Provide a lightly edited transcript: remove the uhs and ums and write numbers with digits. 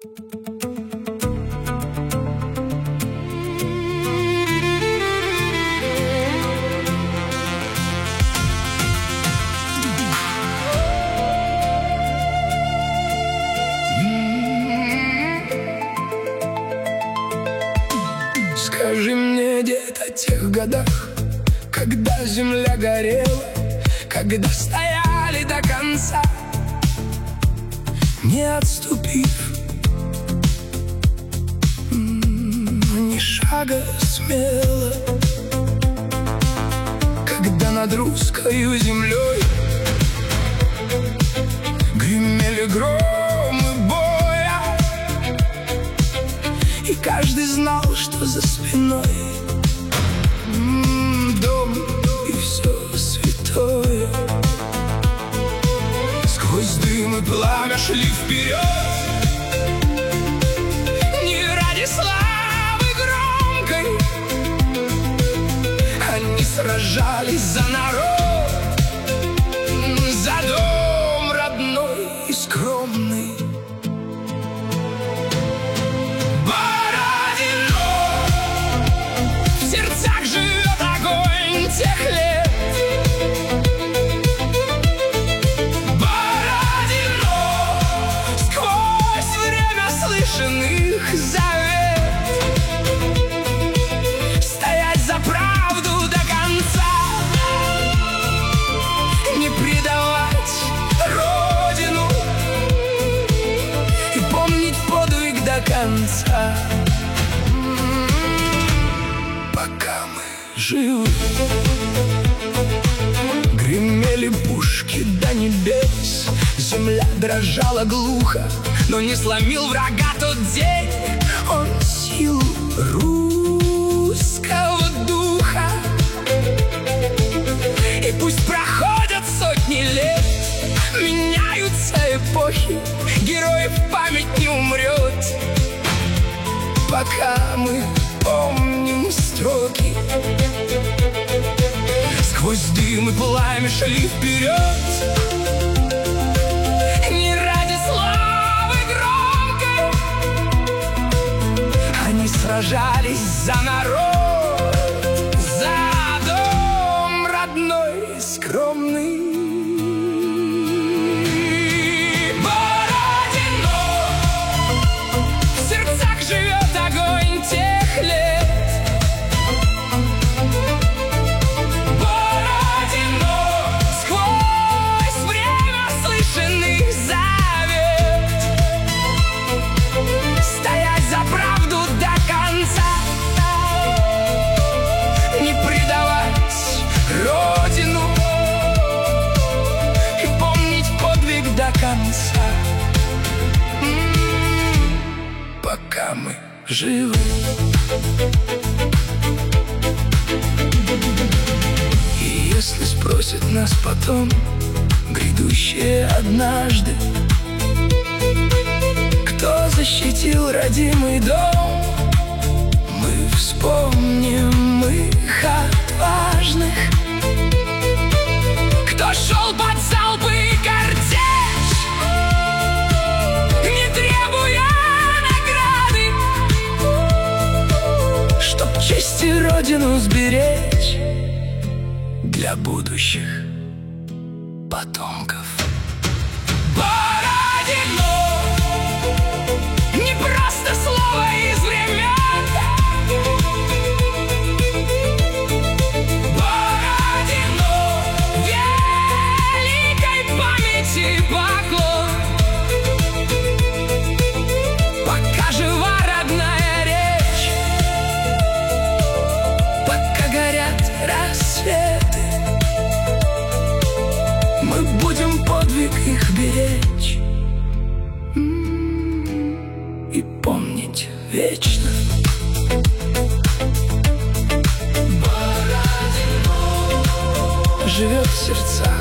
Скажи мне, дед, о тех годах, когда земля горела, когда стояли до конца, не отступив ни шага смело, когда над русскою землей гремели громы боя, и каждый знал, что за спиной дом и все святое. Сквозь дым и пламя шли вперед, не ради славы громкой, они сражались за народ, за дом родной и скромный. Тех лет Бородино, сквозь время слышен их завет: стоять за правду до конца, не предавать родину и помнить подвиг до конца, пока мы живы. Гремели пушки до небес, земля дрожала глухо, но не сломил врага тот день он силу русского духа. И пусть проходят сотни лет, меняются эпохи, героев память не умрет, пока мы помним строки. Сквозь дым и пламя шли вперед, не ради славы громкой, они сражались за народ, за дом родной и скромный. Бородино, в сердцах живет огонь тех лет. Пока мы живы. И если спросят нас потом грядущее однажды, кто защитил родимый дом, мы вспомним их отважных, кто шел под залпы и картечь, не требуя награды, чтоб честь и родину сберечь для будущих потомков. Бородино, не просто слово из времен, Бородино, великой памяти поклон. Пока жива родная речь, пока горят рассветы, мы будем подвиг их беречь и помнить вечно. Бородино живет в сердцах